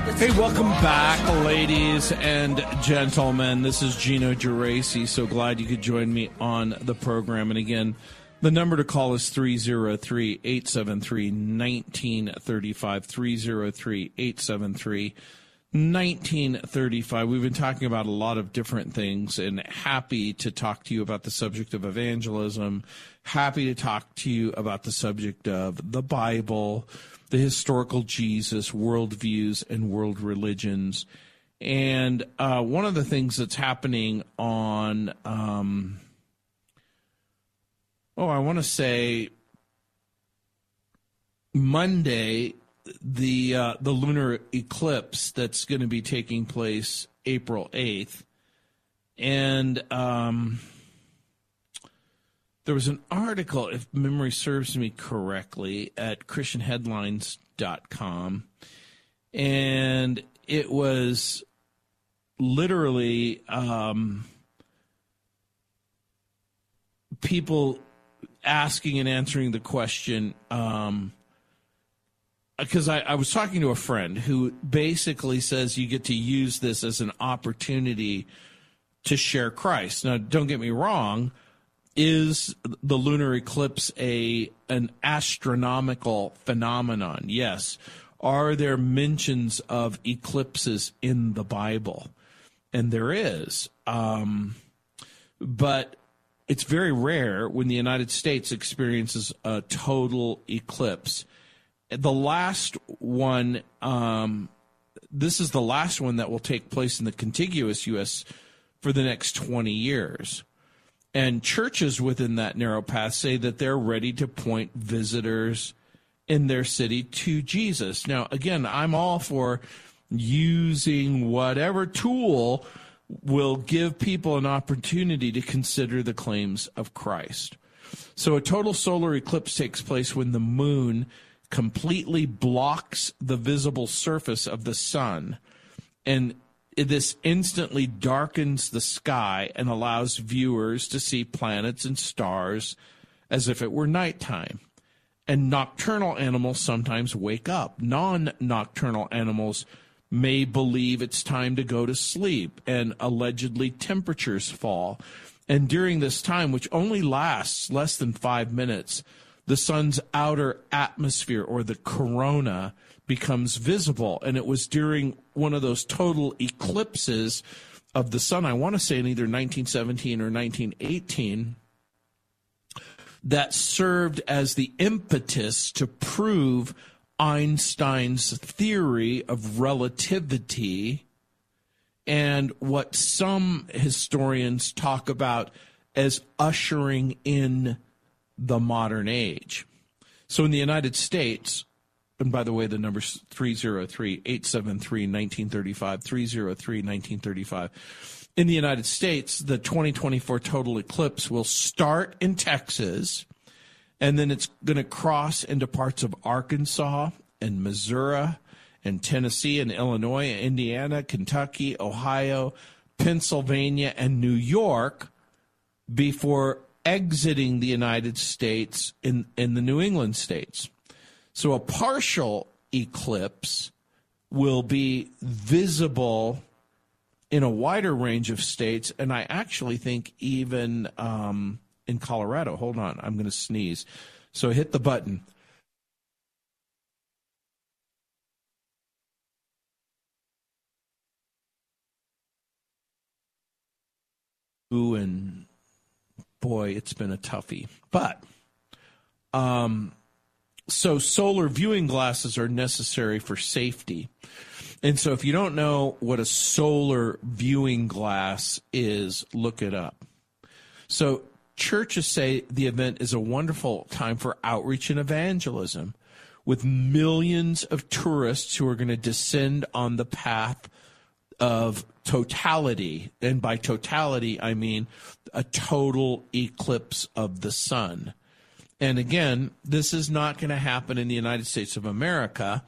Hey, welcome back, ladies and gentlemen. This is Gino Geraci. So glad you could join me on the program. And again, the number to call is 303-873-1935, 303-873-1935. We've been talking about a lot of different things, and happy to talk to you about the subject of evangelism, happy to talk to you about the subject of the Bible, the historical Jesus, worldviews, and world religions. And one of the things that's happening on, I want to say Monday, the lunar eclipse that's going to be taking place April 8th. And there was an article, if memory serves me correctly, at ChristianHeadlines.com, and it was literally people asking and answering the question, because I was talking to a friend who basically says you get to use this as an opportunity to share Christ. Now, don't get me wrong. Is the lunar eclipse an astronomical phenomenon? Yes. Are there mentions of eclipses in the Bible? And there is. But it's very rare when the United States experiences a total eclipse. The last one, this is the last one that will take place in the contiguous U.S. for the next 20 years. And churches within that narrow path say that they're ready to point visitors in their city to Jesus. Now, again, I'm all for using whatever tool will give people an opportunity to consider the claims of Christ. So a total solar eclipse takes place when the moon completely blocks the visible surface of the sun, and this instantly darkens the sky and allows viewers to see planets and stars as if it were nighttime. And nocturnal animals sometimes wake up. Non-nocturnal animals may believe it's time to go to sleep, and allegedly temperatures fall. And during this time, which only lasts less than 5 minutes, the sun's outer atmosphere, or the corona, becomes visible. And it was during one of those total eclipses of the sun, I want to say in either 1917 or 1918, that served as the impetus to prove Einstein's theory of relativity and what some historians talk about as ushering in the modern age. So in the United States, and by the way, the number's 303-873-1935, 303-1935. In the United States, the 2024 total eclipse will start in Texas, and then it's going to cross into parts of Arkansas and Missouri and Tennessee and Illinois, Indiana, Kentucky, Ohio, Pennsylvania, and New York before exiting the United States in the New England states. So a partial eclipse will be visible in a wider range of states, and I actually think even in Colorado. Hold on, I'm going to sneeze. So hit the button. Ooh, and boy, it's been a toughie. But so solar viewing glasses are necessary for safety. And so if you don't know what a solar viewing glass is, look it up. So churches say the event is a wonderful time for outreach and evangelism, with millions of tourists who are going to descend on the path of totality. And by totality, I mean a total eclipse of the sun. And again, this is not going to happen in the United States of America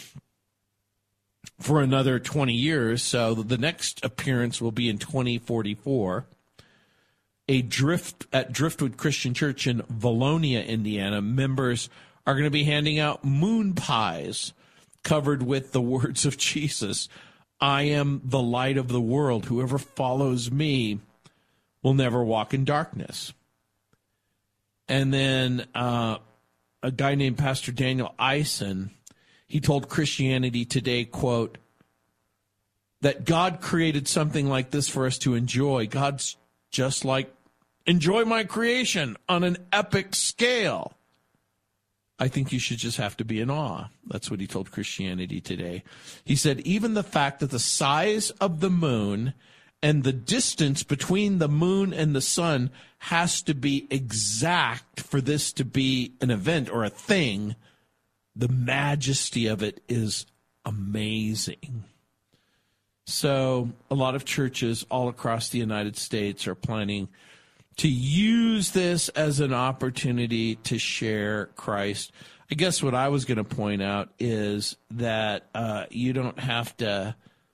for another 20 years. So the next appearance will be in 2044. At Driftwood Christian Church in Valonia, Indiana, members are going to be handing out moon pies covered with the words of Jesus, I am the light of the world. Whoever follows me will never walk in darkness. And then a guy named Pastor Daniel Eisen, he told Christianity Today, quote, that God created something like this for us to enjoy. God's just like, enjoy my creation on an epic scale. I think you should just have to be in awe. That's what he told Christianity Today. He said, even the fact that the size of the moon and the distance between the moon and the sun has to be exact for this to be an event or a thing, the majesty of it is amazing. So a lot of churches all across the United States are planning to use this as an opportunity to share Christ. I guess what I was going to point out is that you don't have to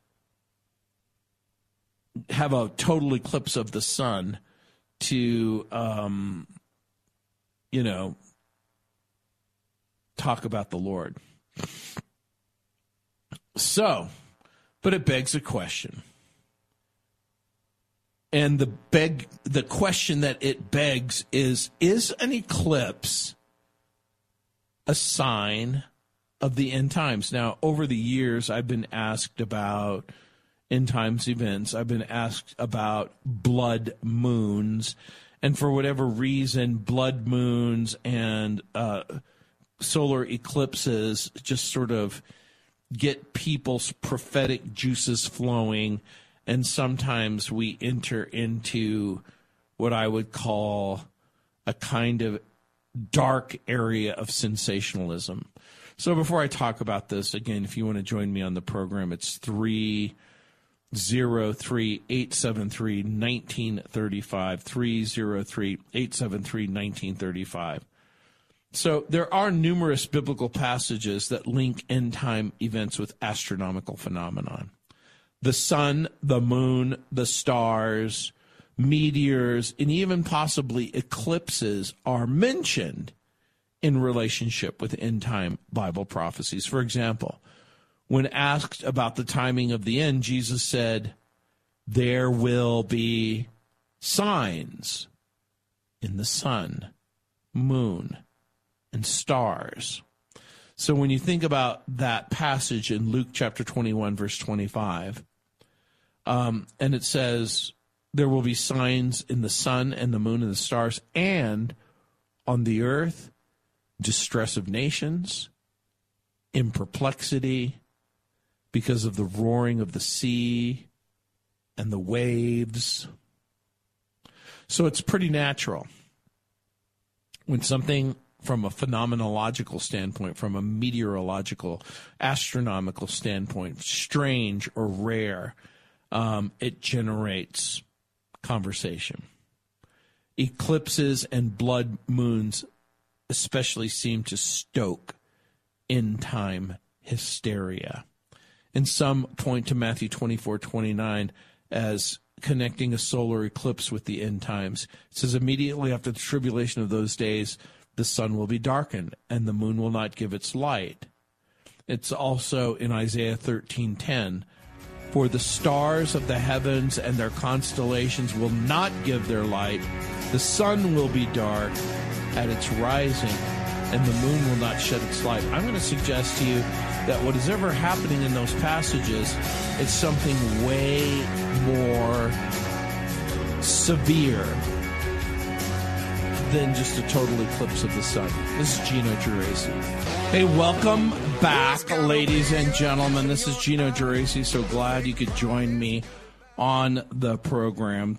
have a total eclipse of the sun to, talk about the Lord. So, but it begs a question. And the question that it begs is an eclipse a sign of the end times? Now, over the years, I've been asked about end times events. I've been asked about blood moons. And for whatever reason, blood moons and solar eclipses just sort of get people's prophetic juices flowing. And sometimes we enter into what I would call a kind of dark area of sensationalism. So before I talk about this, again, if you want to join me on the program, it's 303-873-1935, 303-873-1935. So there are numerous biblical passages that link end-time events with astronomical phenomenon. The sun, the moon, the stars, meteors, and even possibly eclipses are mentioned in relationship with end-time Bible prophecies. For example, when asked about the timing of the end, Jesus said, there will be signs in the sun, moon, and stars. So when you think about that passage in Luke chapter 21, verse 25, and it says, there will be signs in the sun and the moon and the stars, and on the earth, distress of nations, in perplexity, because of the roaring of the sea and the waves. So it's pretty natural when something from a phenomenological standpoint, from a meteorological, astronomical standpoint, strange or rare, it generates conversation. Eclipses and blood moons especially seem to stoke end-time hysteria. And some point to Matthew 24:29 as connecting a solar eclipse with the end times. It says, immediately after the tribulation of those days, the sun will be darkened, and the moon will not give its light. It's also in Isaiah 13:10, for the stars of the heavens and their constellations will not give their light. The sun will be dark at its rising, and the moon will not shed its light. I'm going to suggest to you that what is ever happening in those passages is something way more severe than just a total eclipse of the sun. This is Gino Geraci. Hey, welcome back, ladies and gentlemen. This is Gino Geraci. So glad you could join me on the program,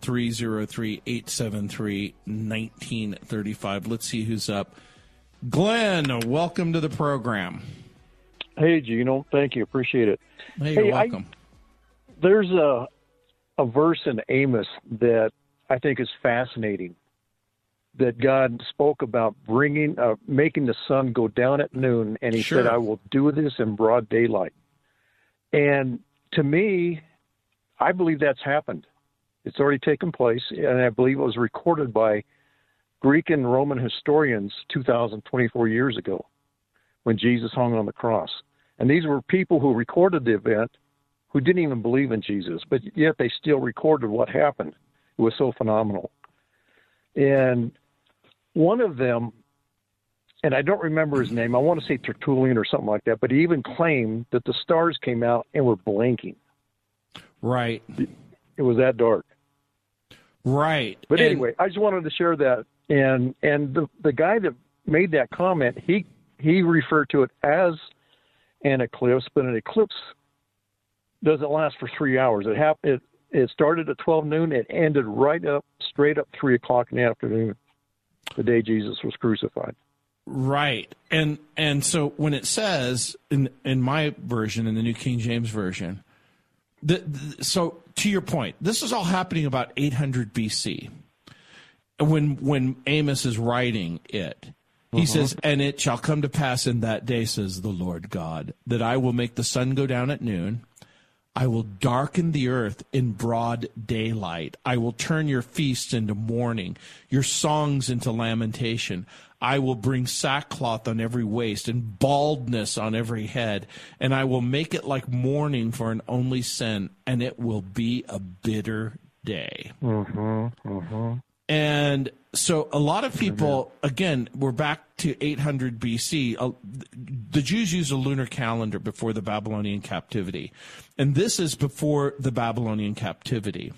303-873-1935. Let's see who's up. Glenn, welcome to the program. Hey, Gino. Thank you. Appreciate it. Hey, you're welcome. There's a verse in Amos that I think is fascinating, that God spoke about making the sun go down at noon, and he said, I will do this in broad daylight. And to me, I believe that's happened. It's already taken place, and I believe it was recorded by Greek and Roman historians 2,024 years ago when Jesus hung on the cross. And these were people who recorded the event who didn't even believe in Jesus, but yet they still recorded what happened. It was so phenomenal. And one of them, and I don't remember his name, I want to say Tertullian or something like that, but he even claimed that the stars came out and were blinking. Right. It was that dark. Right. But anyway, I just wanted to share that. And the guy that made that comment, he referred to it as an eclipse, but an eclipse doesn't last for 3 hours. It started at 12 noon. It ended straight up 3 o'clock in the afternoon, the day Jesus was crucified. Right. And so when it says in my version, in the New King James Version, so to your point, this is all happening about 800 BC. When Amos is writing it, he says, "And it shall come to pass in that day, says the Lord God, that I will make the sun go down at noon. I will darken the earth in broad daylight. I will turn your feasts into mourning, your songs into lamentation. I will bring sackcloth on every waist and baldness on every head, and I will make it like mourning for an only sin, and it will be a bitter day." And so a lot of people, again, we're back to 800 BC. The Jews used a lunar calendar before the Babylonian captivity. And this is before the Babylonian captivity.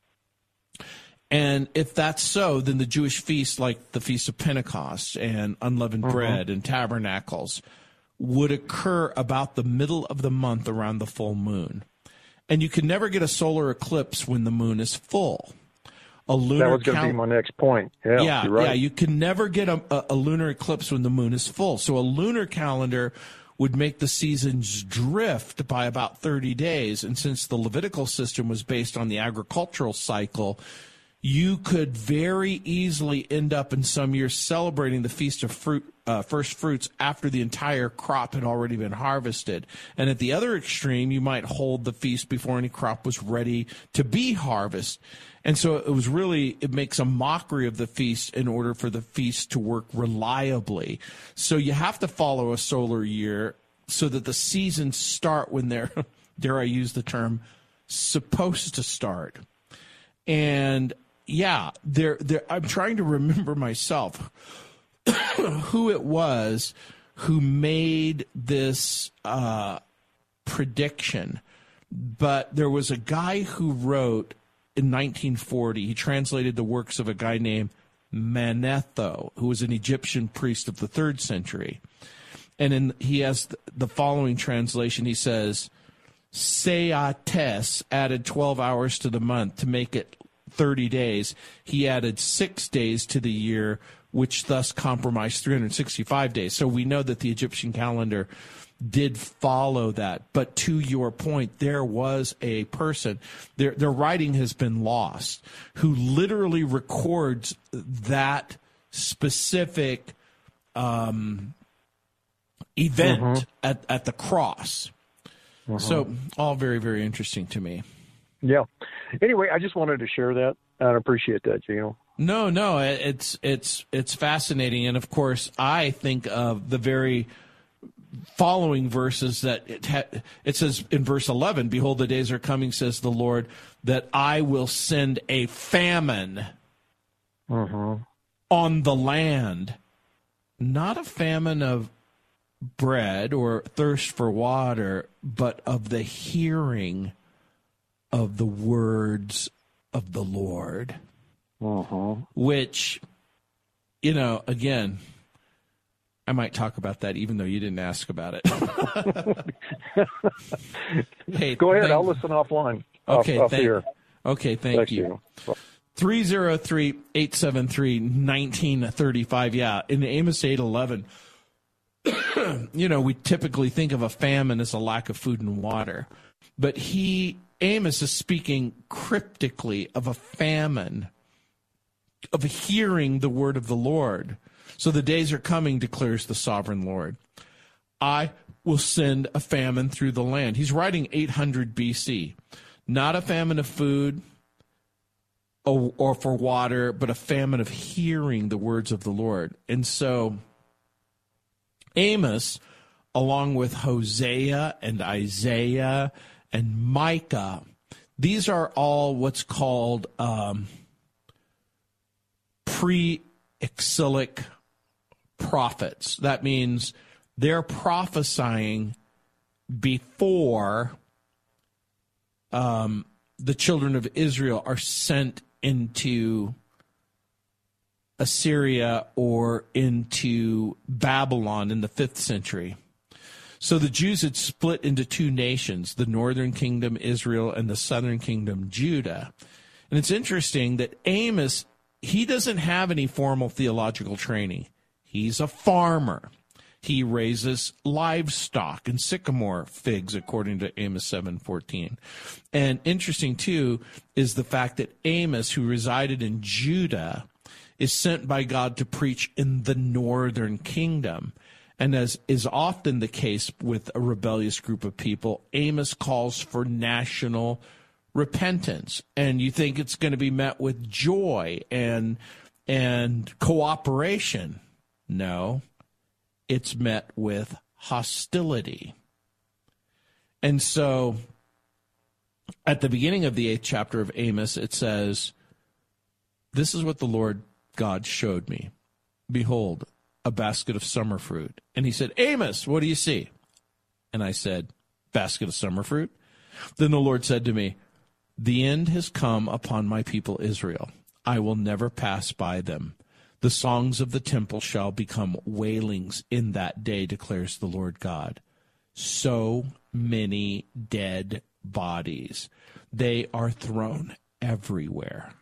And if that's so, then the Jewish feasts like the Feast of Pentecost and Unleavened Bread and Tabernacles would occur about the middle of the month around the full moon. And you can never get a solar eclipse when the moon is full. That was going to be my next point. Yeah, you're right. Yeah, you can never get a lunar eclipse when the moon is full. So a lunar calendar would make the seasons drift by about 30 days. And since the Levitical system was based on the agricultural cycle, you could very easily end up in some years celebrating the Feast of First Fruits after the entire crop had already been harvested. And at the other extreme, you might hold the feast before any crop was ready to be harvested. And so it makes a mockery of the feast in order for the feast to work reliably. So you have to follow a solar year so that the seasons start when they're, dare I use the term, supposed to start. And yeah, I'm trying to remember myself who it was who made this prediction. But there was a guy who wrote in 1940, he translated the works of a guy named Manetho, who was an Egyptian priest of the 3rd century. And he has the following translation. He says, Seates added 12 hours to the month to make it 30 days. He added 6 days to the year, which thus comprised 365 days. So we know that the Egyptian calendar did follow that. But to your point, there was a person, their writing has been lost, who literally records that specific event at the cross. So all very, very interesting to me. Yeah. Anyway, I just wanted to share that. I appreciate that, Gino. No, it's fascinating. And, of course, I think of the very following verses that it says in verse 11, "Behold, the days are coming, says the Lord, that I will send a famine on the land." Not a famine of bread or thirst for water, but of the hearing of the words of the Lord. Which, again, I might talk about that even though you didn't ask about it. Hey, go ahead. I'll listen offline. Okay, Thank you. 303-873-1935. Yeah, in Amos 8:11, we typically think of a famine as a lack of food and water. But Amos is speaking cryptically of a famine, of hearing the word of the Lord. So the days are coming, declares the sovereign Lord. I will send a famine through the land. He's writing 800 BC. Not a famine of food or for water, but a famine of hearing the words of the Lord. And so Amos along with Hosea and Isaiah and Micah. These are all what's called pre-exilic prophets. That means they're prophesying before the children of Israel are sent into Assyria or into Babylon in the 5th century. So the Jews had split into two nations, the northern kingdom, Israel, and the southern kingdom, Judah. And it's interesting that Amos, he doesn't have any formal theological training. He's a farmer. He raises livestock and sycamore figs, according to Amos 7:14. And interesting, too, is the fact that Amos, who resided in Judah, is sent by God to preach in the northern kingdom. And as is often the case with a rebellious group of people, Amos calls for national repentance. And you think it's going to be met with joy and cooperation. No, it's met with hostility. And so at the beginning of the 8th chapter of Amos, it says, "This is what the Lord God showed me. Behold, a basket of summer fruit." And he said, "Amos, what do you see?" And I said, "Basket of summer fruit." Then the Lord said to me, "The end has come upon my people Israel. I will never pass by them. The songs of the temple shall become wailings in that day, declares the Lord God. So many dead bodies. They are thrown everywhere.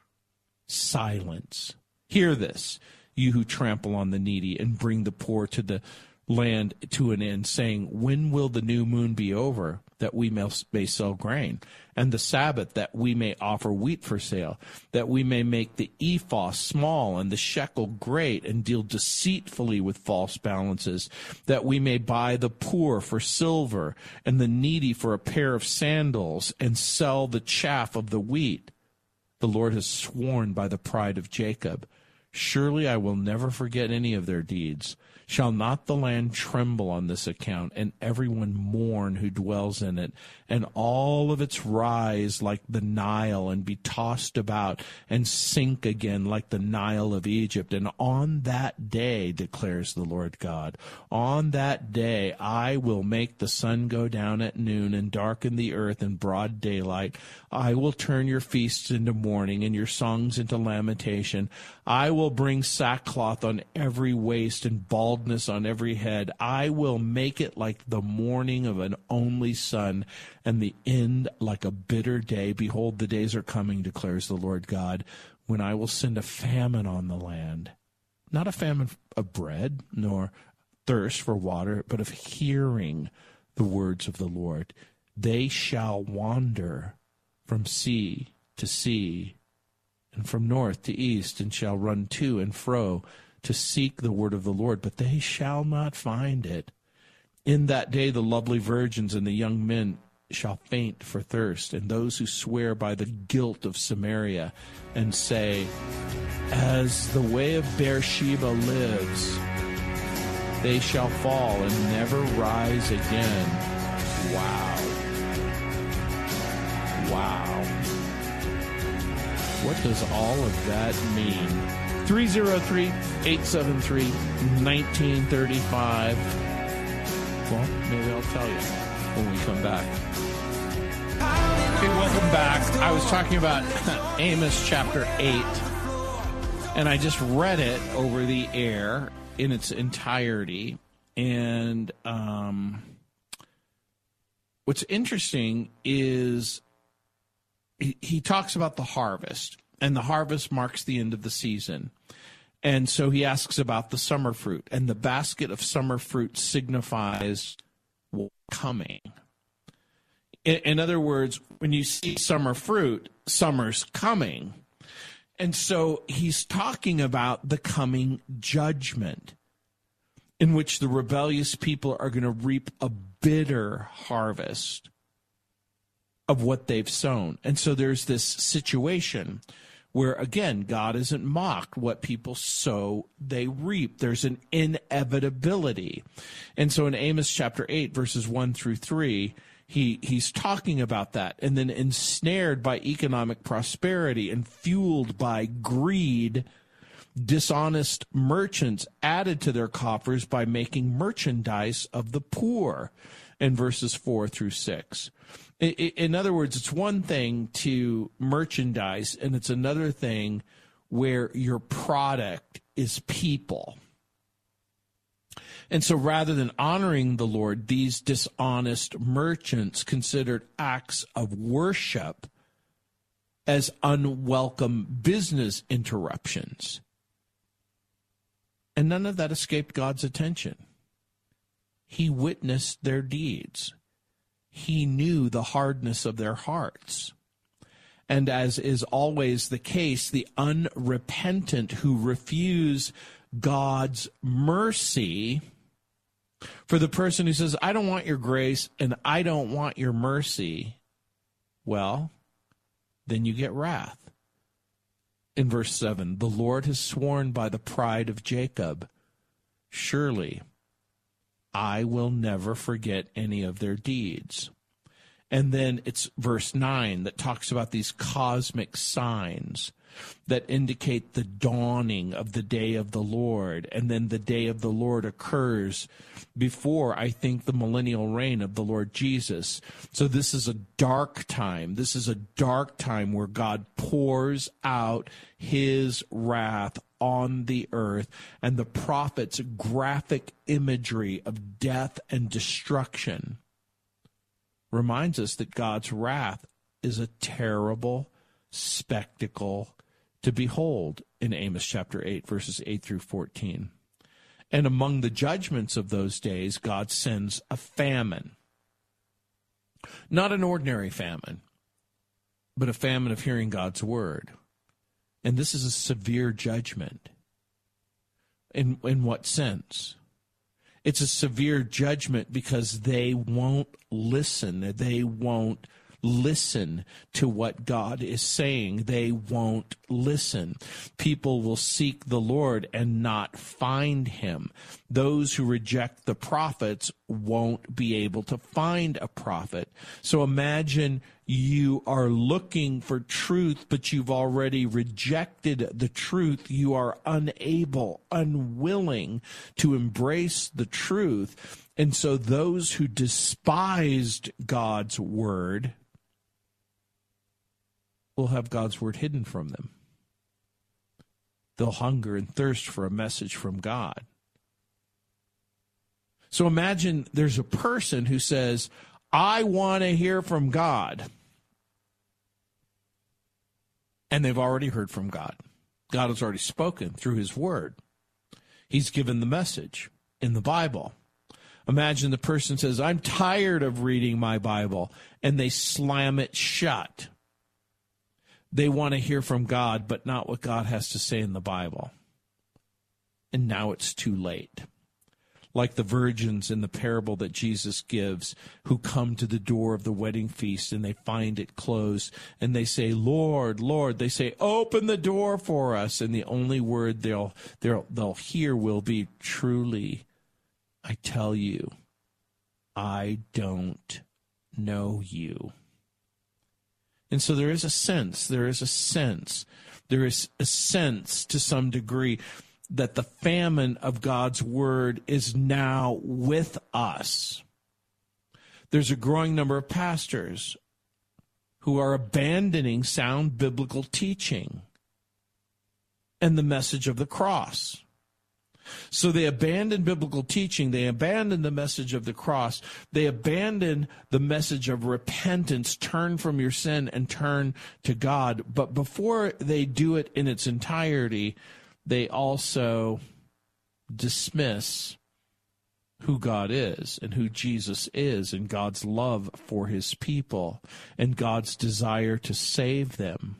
Silence. Hear this, you who trample on the needy and bring the poor to the land to an end, saying, when will the new moon be over, that we may sell grain, and the Sabbath, that we may offer wheat for sale, that we may make the ephah small and the shekel great, and deal deceitfully with false balances, that we may buy the poor for silver and the needy for a pair of sandals, and sell the chaff of the wheat? The Lord has sworn by the pride of Jacob, surely I will never forget any of their deeds. Shall not the land tremble on this account, and everyone mourn who dwells in it, and all of its rise like the Nile, and be tossed about, and sink again like the Nile of Egypt? And on that day, declares the Lord God, on that day I will make the sun go down at noon, and darken the earth in broad daylight. I will turn your feasts into mourning, and your songs into lamentation. I will bring sackcloth on every waist, and baldness on every head. I will make it like the morning of an only son, and the end like a bitter day. Behold, the days are coming, declares the Lord God, when I will send a famine on the land. Not a famine of bread, nor thirst for water, but of hearing the words of the Lord. They shall wander from sea to sea, and from north to east, and shall run to and fro to seek the word of the Lord, but they shall not find it. In that day the lovely virgins and the young men shall faint for thirst, and those who swear by the guilt of Samaria, and say, as the way of Beersheba lives, they shall fall and never rise again. Wow. Wow. What does all of that mean? 303-873-1935. Well, maybe I'll tell you when we come back. Okay, welcome back. I was talking about Amos chapter 8, and I just read it over the air in its entirety. And what's interesting is he talks about the harvest, and the harvest marks the end of the season. And so he asks about the summer fruit, and the basket of summer fruit signifies coming. In other words, when you see summer fruit, summer's coming. And so he's talking about the coming judgment, in which the rebellious people are going to reap a bitter harvest of what they've sown. And so there's this situation where, again, God isn't mocked. What people sow, they reap. There's an inevitability. And so in Amos chapter 8, verses 1 through 3, he's talking about that. And then ensnared by economic prosperity and fueled by greed, dishonest merchants added to their coffers by making merchandise of the poor, in verses 4 through 6. In other words, it's one thing to merchandise, and it's another thing where your product is people. And so rather than honoring the Lord, these dishonest merchants considered acts of worship as unwelcome business interruptions. And none of that escaped God's attention. He witnessed their deeds. He knew the hardness of their hearts. And as is always the case, the unrepentant who refuse God's mercy, for the person who says, I don't want your grace and I don't want your mercy, well, then you get wrath. In verse 7, the Lord has sworn by the pride of Jacob, surely I will never forget any of their deeds. And then it's verse 9 that talks about these cosmic signs that indicate the dawning of the day of the Lord. And then the day of the Lord occurs before, I think, the millennial reign of the Lord Jesus. So this is a dark time. This is a dark time where God pours out his wrath on the earth, and the prophet's graphic imagery of death and destruction reminds us that God's wrath is a terrible spectacle to behold in Amos chapter 8, verses 8 through 14. And among the judgments of those days, God sends a famine. Not an ordinary famine, but a famine of hearing God's word. And this is a severe judgment. In what sense? It's a severe judgment because they won't listen. They won't listen to what God is saying. They won't listen. People will seek the Lord and not find him. Those who reject the prophets won't be able to find a prophet. So imagine you are looking for truth, but you've already rejected the truth. You are unable, unwilling to embrace the truth. And so those who despised God's word will have God's word hidden from them. They'll hunger and thirst for a message from God. So imagine there's a person who says, I want to hear from God. And they've already heard from God. God has already spoken through his word. He's given the message in the Bible. Imagine the person says, I'm tired of reading my Bible, and they slam it shut. They want to hear from God, but not what God has to say in the Bible. And now it's too late. Like the virgins in the parable that Jesus gives, who come to the door of the wedding feast and they find it closed, and they say, Lord, Lord. They say, open the door for us. And the only word they'll hear will be, truly, I tell you, I don't know you. And so there is a sense to some degree that the famine of God's word is now with us. There's a growing number of pastors who are abandoning sound biblical teaching and the message of the cross. So they abandon biblical teaching, they abandon the message of the cross, they abandon the message of repentance, turn from your sin and turn to God. But before they do it in its entirety, they also dismiss who God is and who Jesus is, and God's love for his people and God's desire to save them.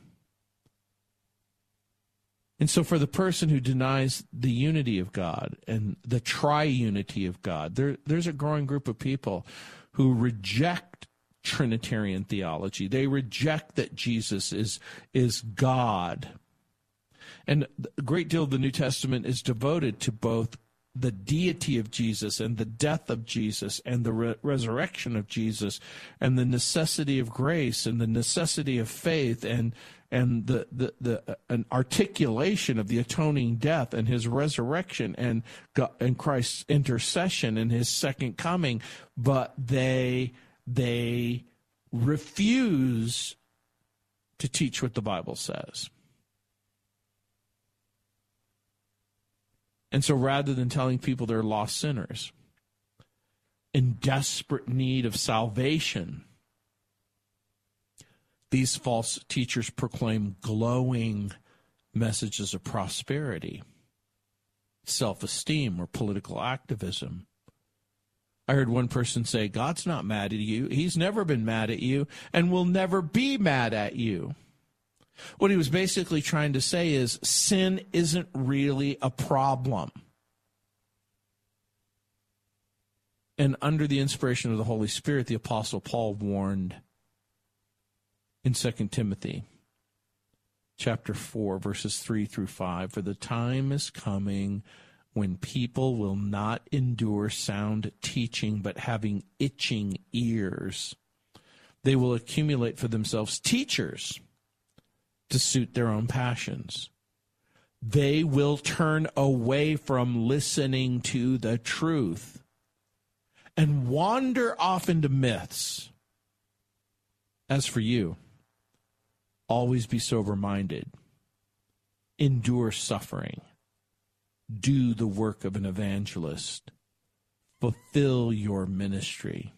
And so for the person who denies the unity of God and the triunity of God, there's a growing group of people who reject Trinitarian theology. They reject that Jesus is God. And a great deal of the New Testament is devoted to both the deity of Jesus and the death of Jesus and the resurrection of Jesus and the necessity of grace and the necessity of faith and an articulation of the atoning death and his resurrection and Christ's intercession and his second coming. But they refuse to teach what the Bible says. And so rather than telling people they're lost sinners in desperate need of salvation, these false teachers proclaim glowing messages of prosperity, self-esteem, or political activism. I heard one person say, God's not mad at you. He's never been mad at you and will never be mad at you. What he was basically trying to say is sin isn't really a problem. And under the inspiration of the Holy Spirit, the Apostle Paul warned in 2 Timothy chapter 4, verses 3 through 5, for the time is coming when people will not endure sound teaching, but having itching ears, they will accumulate for themselves teachers to suit their own passions. They will turn away from listening to the truth and wander off into myths. As for you, always be sober-minded, endure suffering, do the work of an evangelist, fulfill your ministry.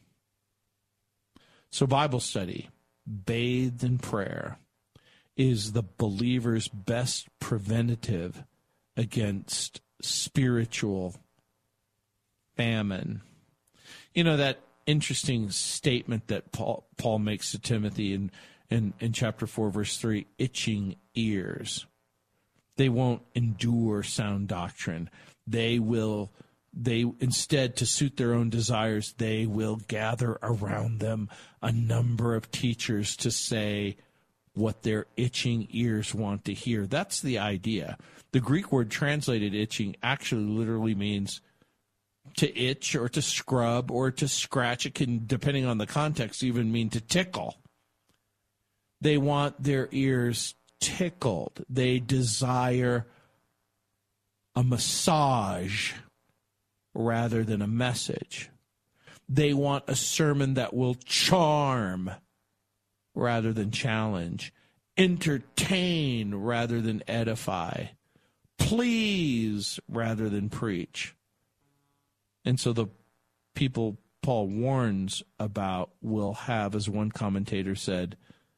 So Bible study, bathed in prayer, is the believer's best preventative against spiritual famine. You know, that interesting statement that Paul makes to Timothy in chapter 4, verse 3, itching ears. They won't endure sound doctrine. They instead, to suit their own desires, they will gather around them a number of teachers to say what their itching ears want to hear. That's the idea. The Greek word translated itching actually literally means to itch or to scrub or to scratch. It can, depending on the context, even mean to tickle. They want their ears tickled. They desire a massage rather than a message. They want a sermon that will charm rather than challenge, entertain rather than edify, please rather than preach. And so the people Paul warns about will have, as one commentator said,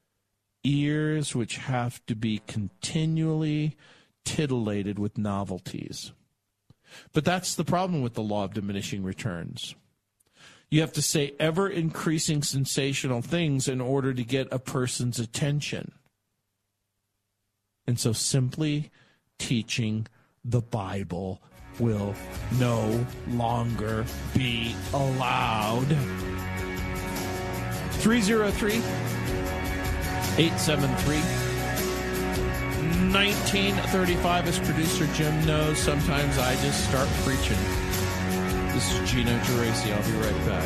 ears which have to be continually titillated with novelties. But that's the problem with the law of diminishing returns. You have to say ever-increasing sensational things in order to get a person's attention. And so simply teaching the Bible will no longer be allowed. 303-873-1935. As producer Jim knows, sometimes I just start preaching. This is Gino Geraci. I'll be right back.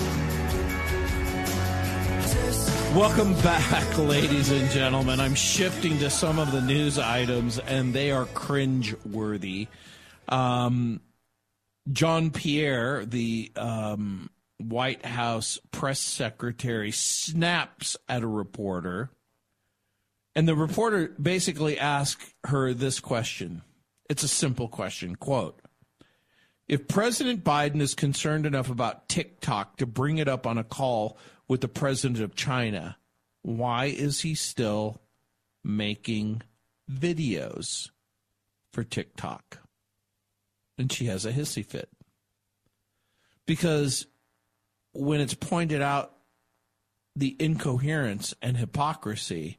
Welcome back, ladies and gentlemen. I'm shifting to some of the news items, and they are cringe-worthy. John Pierre, the White House press secretary, snaps at a reporter, and the reporter basically asks her this question. It's a simple question, quote, if President Biden is concerned enough about TikTok to bring it up on a call with the president of China, why is he still making videos for TikTok? And she has a hissy fit. Because when it's pointed out the incoherence and hypocrisy,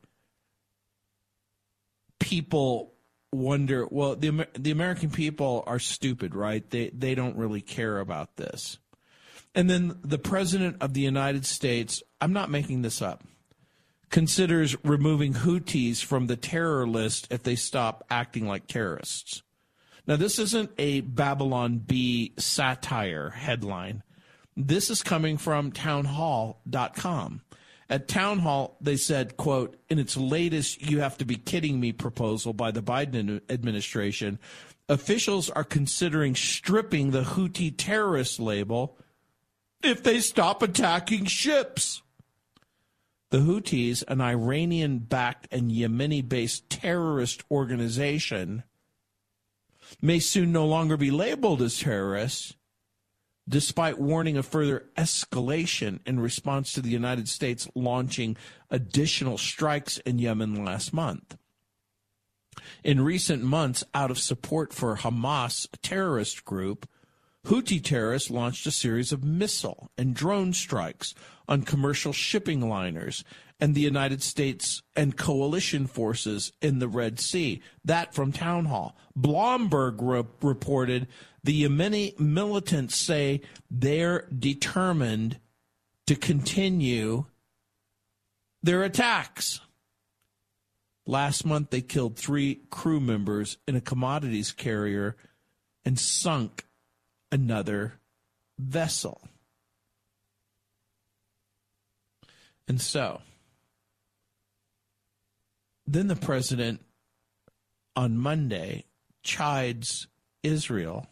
people wonder, well, the American people are stupid, right? They don't really care about this. And then the President of the United States, I'm not making this up, considers removing Houthis from the terror list if they stop acting like terrorists. Now, this isn't a Babylon Bee satire headline. This is coming from townhall.com. At Town Hall, they said, quote, in its latest "you have to be kidding me" proposal by the Biden administration, officials are considering stripping the Houthi terrorist label if they stop attacking ships. The Houthis, an Iranian-backed and Yemeni-based terrorist organization, may soon no longer be labeled as terrorists, despite warning of further escalation in response to the United States launching additional strikes in Yemen last month. In recent months, out of support for Hamas, a terrorist group, Houthi terrorists launched a series of missile and drone strikes on commercial shipping liners and the United States and coalition forces in the Red Sea. That from Town Hall. Bloomberg reported the Yemeni militants say they're determined to continue their attacks. Last month, they killed 3 crew members in a commodities carrier and sunk another vessel. And so, then the president on Monday chides Israel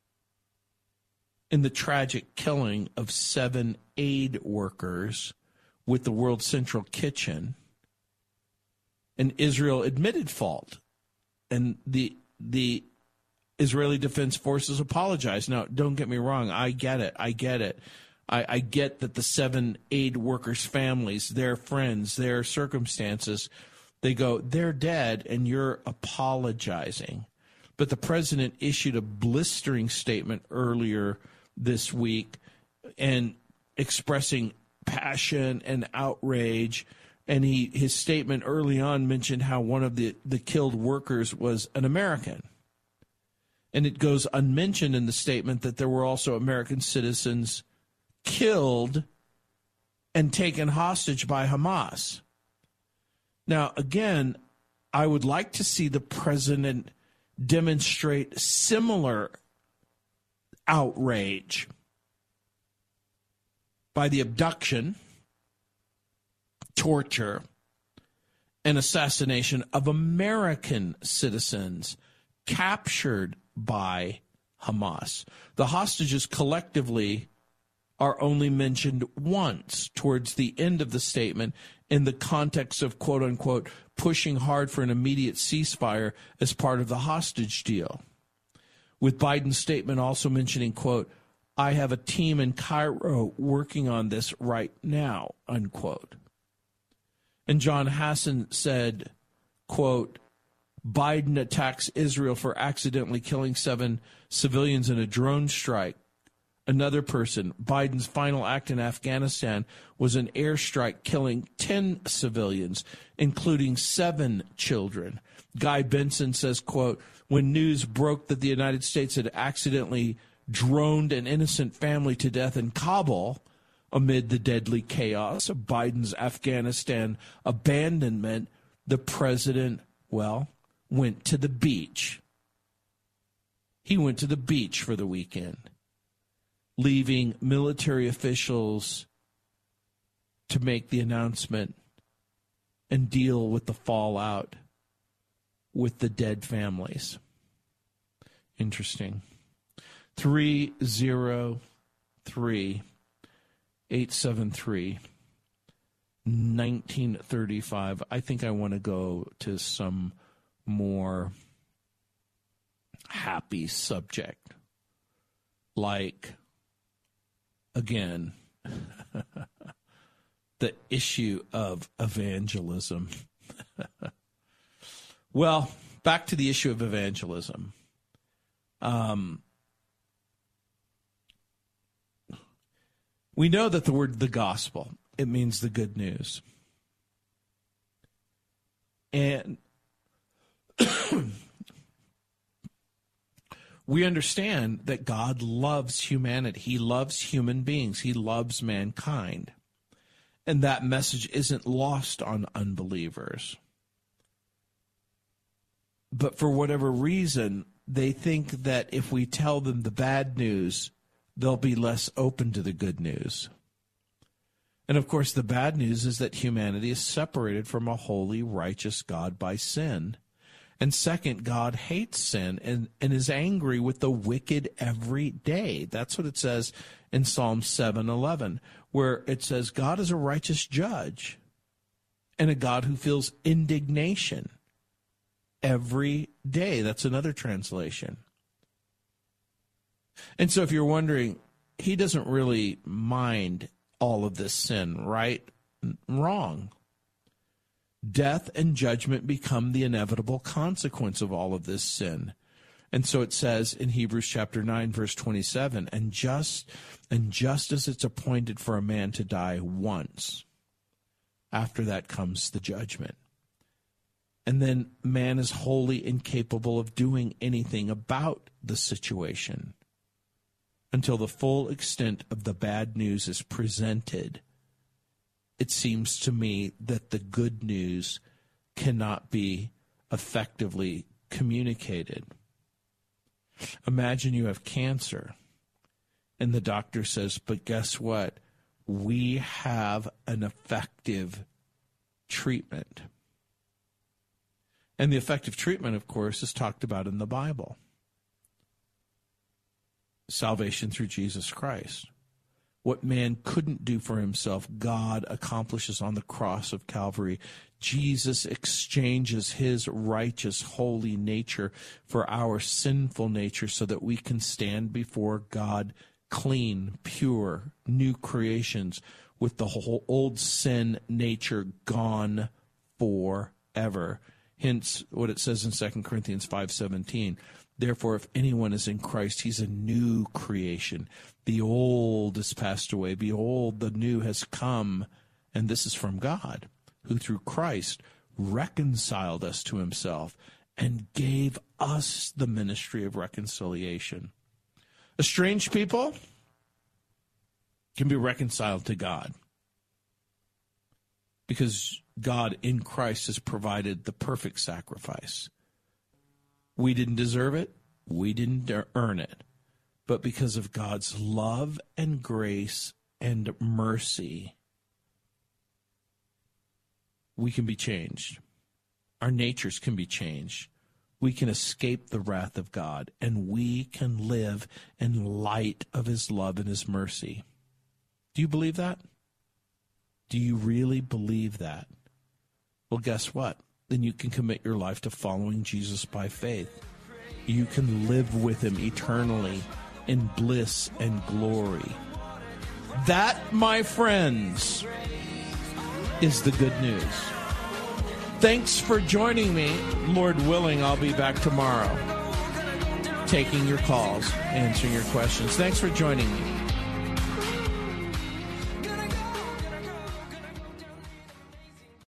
in the tragic killing of 7 aid workers with the World Central Kitchen. And Israel admitted fault. And the Israeli Defense Forces apologized. Now, don't get me wrong. I get it. I get that the 7 aid workers' families, their friends, their circumstances, they're dead, and you're apologizing. But the president issued a blistering statement earlier this week and expressing passion and outrage. And his statement early on mentioned how one of the killed workers was an American. And it goes unmentioned in the statement that there were also American citizens killed and taken hostage by Hamas. Now, again, I would like to see the president demonstrate similar outrage by the abduction, torture, and assassination of American citizens captured by Hamas. The hostages collectively are only mentioned once towards the end of the statement in the context of, quote unquote, pushing hard for an immediate ceasefire as part of the hostage deal. With Biden's statement also mentioning, quote, I have a team in Cairo working on this right now, unquote. And John Hassan said, quote, Biden attacks Israel for accidentally killing 7 civilians in a drone strike. Another person, Biden's final act in Afghanistan was an airstrike killing 10 civilians, including 7 children. Guy Benson says, quote, when news broke that the United States had accidentally droned an innocent family to death in Kabul amid the deadly chaos of Biden's Afghanistan abandonment, the president, went to the beach. He went to the beach for the weekend, leaving military officials to make the announcement and deal with the fallout with the dead families. Interesting. 303-873-1935. I think I want to go to some more happy subject, like, again, the issue of evangelism. Well, back to the issue of evangelism. We know that the word the gospel, it means the good news. And we understand that God loves humanity. He loves human beings. He loves mankind. And that message isn't lost on unbelievers. But for whatever reason, they think that if we tell them the bad news, they'll be less open to the good news. And of course, the bad news is that humanity is separated from a holy, righteous God by sin. And second, God hates sin and is angry with the wicked every day. That's what it says in Psalm 7:11, where it says God is a righteous judge and a God who feels indignation every day. That's another translation. And so if you're wondering, he doesn't really mind all of this sin, right? Wrong. Death and judgment become the inevitable consequence of all of this sin. And so it says in Hebrews chapter 9, verse 27, and just as it's appointed for a man to die once, after that comes the judgment. And then man is wholly incapable of doing anything about the situation until the full extent of the bad news is presented. It seems to me that the good news cannot be effectively communicated. Imagine you have cancer, and the doctor says, but guess what? We have an effective treatment. And the effective treatment, of course, is talked about in the Bible. Salvation through Jesus Christ. What man couldn't do for himself, God accomplishes on the cross of Calvary. Jesus exchanges his righteous, holy nature for our sinful nature so that we can stand before God clean, pure, new creations with the whole old sin nature gone forever. Hence what it says in 2 Corinthians 5:17. Therefore, if anyone is in Christ, he's a new creation. The old has passed away. Behold, the new has come. And this is from God, who through Christ reconciled us to himself and gave us the ministry of reconciliation. Estranged people can be reconciled to God because God in Christ has provided the perfect sacrifice. We didn't deserve it. We didn't earn it. But because of God's love and grace and mercy, we can be changed. Our natures can be changed. We can escape the wrath of God, and we can live in light of his love and his mercy. Do you believe that? Do you really believe that? Well, guess what? Then you can commit your life to following Jesus by faith. You can live with him eternally in bliss and glory. That, my friends, is the good news. Thanks for joining me. Lord willing, I'll be back tomorrow, taking your calls, answering your questions. Thanks for joining me.